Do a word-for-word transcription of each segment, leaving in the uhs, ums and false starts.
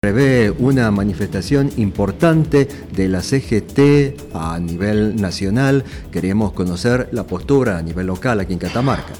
Prevé una manifestación importante de la C G T a nivel nacional. Queremos conocer la postura a nivel local aquí en Catamarca.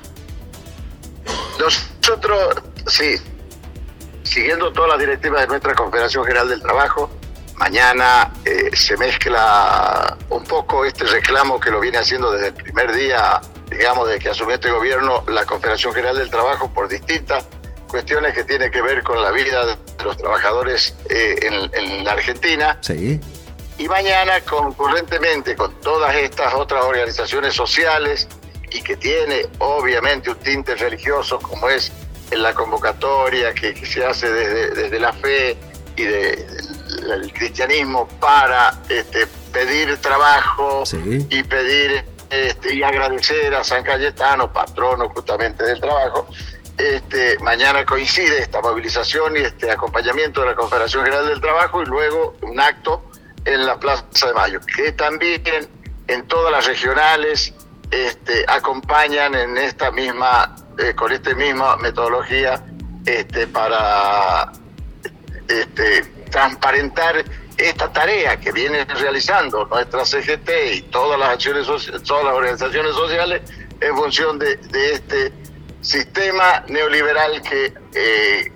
Nosotros, sí, siguiendo todas las directivas de nuestra Confederación General del Trabajo, mañana eh, se mezcla un poco este reclamo que lo viene haciendo desde el primer día, digamos, desde que asumió este gobierno, la Confederación General del Trabajo, por distintas cuestiones que tienen que ver con la vida de los trabajadores eh, en, en la Argentina. Sí. Y mañana, concurrentemente con todas estas otras organizaciones sociales, y que tiene obviamente un tinte religioso, como es en la convocatoria que, que se hace desde, desde la fe y de, de, del cristianismo para este, pedir trabajo, sí, y pedir este, y agradecer a San Cayetano, patrono justamente del trabajo. Este, mañana coincide esta movilización y este acompañamiento de la Confederación General del Trabajo, y luego un acto en la Plaza de Mayo, que también en todas las regionales este, acompañan en esta misma, eh, con esta misma metodología este, para este, transparentar esta tarea que viene realizando nuestra C G T y todas las acciones, todas las organizaciones sociales en función de, de este sistema neoliberal que eh,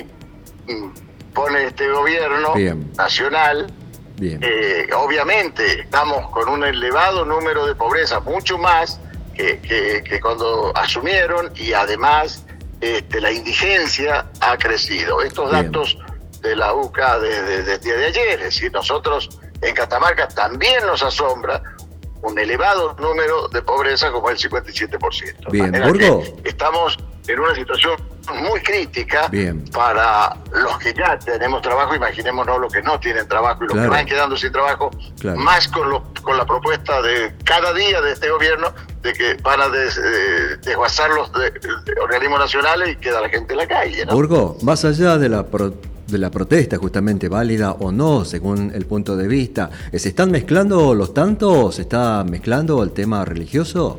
pone este gobierno Bien. nacional. Bien. Eh, obviamente estamos con un elevado número de pobreza, mucho más que, que, que cuando asumieron, y además este, la indigencia ha crecido. Estos Bien. datos de la U C A desde de, de, de, de ayer, es decir, nosotros en Catamarca también nos asombra un elevado número de pobreza como el cincuenta y siete por ciento. Bien, Burgo. Estamos en una situación muy crítica. Bien. Para los que ya tenemos trabajo, imaginémonos los que no tienen trabajo y los Claro. que van quedando sin trabajo, Claro. más con, lo, con la propuesta de cada día de este gobierno de que van a des, eh, desguazar los de, de organismos nacionales y queda la gente en la calle, ¿no? Burgo, más allá de la pro, de la protesta, justamente válida o no, según el punto de vista, ¿se están mezclando los tantos? ¿Se está mezclando el tema religioso?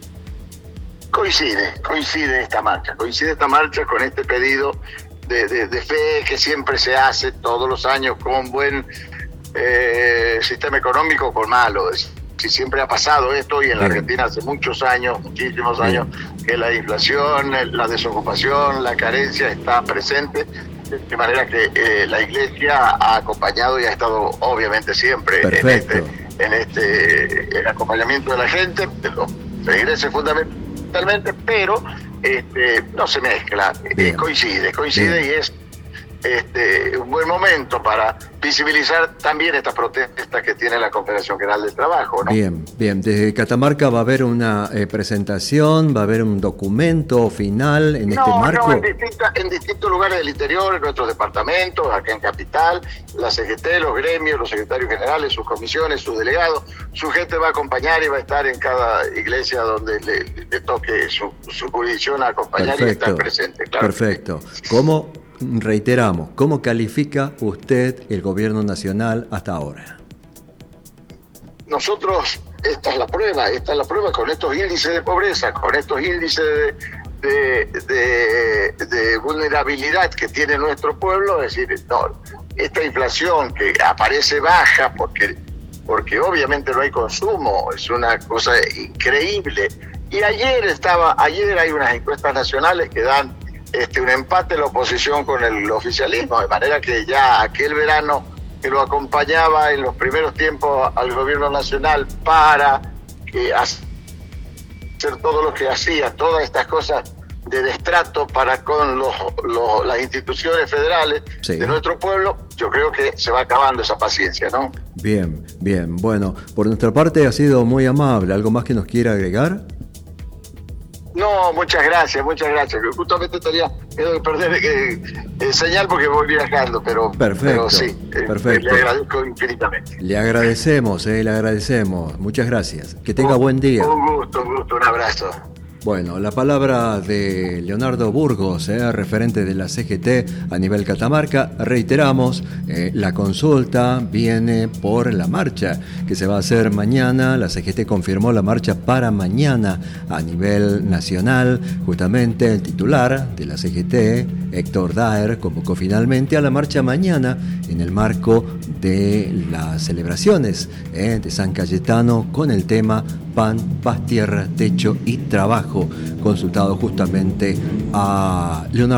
Coincide, coincide esta marcha, coincide esta marcha con este pedido de, de, de fe que siempre se hace todos los años con un buen eh, sistema económico, con malo. Si siempre ha pasado esto, y en la Bien. Argentina hace muchos años, muchísimos Bien. años, que la inflación, la desocupación, la carencia está presente, de manera que eh, la Iglesia ha acompañado y ha estado obviamente siempre en Perfecto. este, en este el acompañamiento de la gente, de los feligreses fundamentalmente, pero este, no se mezcla, eh, coincide, coincide Bien. y es este, un buen momento para visibilizar también estas protestas que tiene la Confederación General del Trabajo, ¿no? Bien, bien. Desde Catamarca va a haber una eh, presentación, va a haber un documento final en No, este marco. no, en, distinta, en distintos lugares del interior, en nuestros departamentos, acá en Capital, la C G T, los gremios, los secretarios generales, sus comisiones, sus delegados, su gente va a acompañar y va a estar en cada iglesia donde le, le toque su, su jurisdicción a acompañar. Perfecto. Y estar presente, claro. Perfecto. ¿Cómo, reiteramos, cómo califica usted el gobierno nacional hasta ahora? Nosotros, esta es la prueba, esta es la prueba con estos índices de pobreza, con estos índices de, de, de, de vulnerabilidad que tiene nuestro pueblo. Es decir, no, esta inflación que aparece baja porque, porque obviamente no hay consumo, es una cosa increíble. Y ayer estaba, ayer hay unas encuestas nacionales que dan este, un empate de la oposición con el oficialismo, de manera que ya aquel verano que lo acompañaba en los primeros tiempos al gobierno nacional para que hacer todo lo que hacía, todas estas cosas de destrato para con los, los, las instituciones federales, sí, de nuestro pueblo, yo creo que se va acabando esa paciencia, ¿no? Bien, bien. Bueno, por nuestra parte ha sido muy amable. ¿Algo más que nos quiera agregar? No, muchas gracias, muchas gracias. Justamente tenía miedo de perder eh, eh, señal porque voy viajando, pero, perfecto, pero sí, eh, perfecto. Le agradezco infinitamente. Le agradecemos, eh, le agradecemos. Muchas gracias. Que tenga un, buen día. Un gusto, un gusto, un abrazo. Bueno, la palabra de Leonardo Burgos, eh, referente de la C G T a nivel Catamarca. Reiteramos, eh, la consulta viene por la marcha que se va a hacer mañana. La C G T confirmó la marcha para mañana a nivel nacional. Justamente el titular de la C G T, Héctor Daer, convocó finalmente a la marcha mañana en el marco de las celebraciones eh, de San Cayetano con el tema Pan, Paz, Tierra, Techo y Trabajo. Consultado justamente a Leonardo